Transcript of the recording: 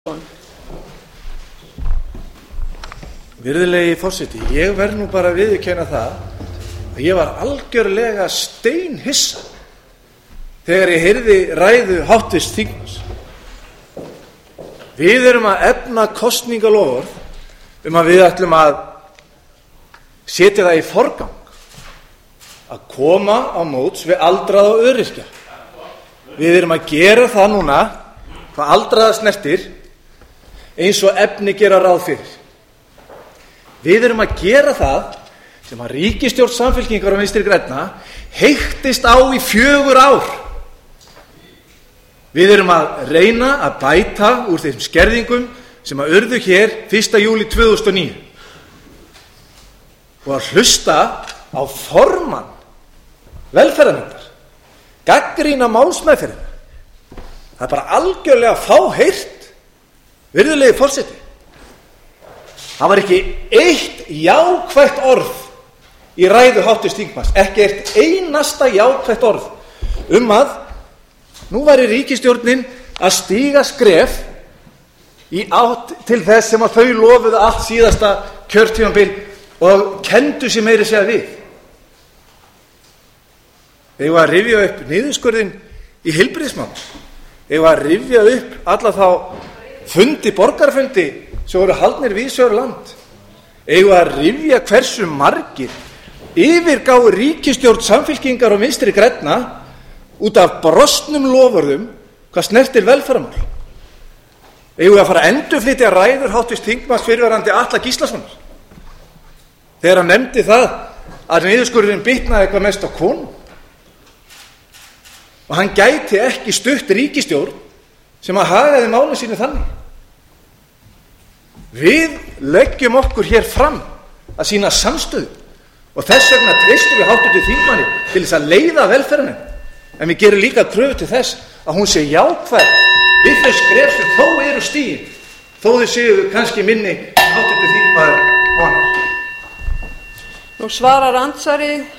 Virðulegi forseti, ég verð nú bara að viðurkenna það að ég var algjörlega steinhissa þegar ég heyrði ræðu háttvirts þingmanns. Við erum að efna kosningaloforð að við ætlum að setja það í forgang að koma á móts við aldraða og öryrkja. Við erum að gera það núna hvað aldraða snertir eins og efni gera ráð fyrir. Við erum að gera það sem að ríkisstjórn Samfylkingar og Vinstri grænna heiktist á í 4 ár. Við erum að reyna að bæta úr þeim skerðingum sem að urðu hér 1. júlí 2009 og að hlusta á formann velferðarnefndar gagnrýna málsmeðferðina. Það er bara algjörlega fáheyrt, virðulegi forseti. Það var ekki eitt jákvætt orð í ræðu háttvirts þingmanns, ekki eitt einasta jákvætt orð að nú væri ríkisstjórnin að stíga skref í átt til þess sem að þau lofuðu allt síðasta kjörtímabil og kenndu sig meira segja við. Eigum við að rifja upp niðurskurðinn í heilbrigðismálum? Eigum við að rifja upp alla þá borgarafundi sem voru haldnir víðs vegar um land? Eigum við að rifja hversu margir yfirgáfu ríkisstjórn Samfylkingar og Vinstri grænna út af brostnum loforðum hvað snertir velferðarmál? Eigum við að fara að endurflytja ræður háttvirts þingmanns fyrrverandi Atla Gíslasonar þegar hann nefndi það að niðurskurðurinn bitnaði eitthvað mest á konum og hann gæti ekki stutt ríkisstjórn sem að hagaði málum sínu þannig? Við leggjum okkur hér fram að sýna samstöðu og þess vegna treystum við háttvirtum þingmanni til þess að leiða velferðina, en við gerum líka kröfu til þess að hún sé jákvæð við þau skref sem þó eru stigin, þó þau séu kannski minni háttvirtur þingmaður vonar. Nú svarar andsvarið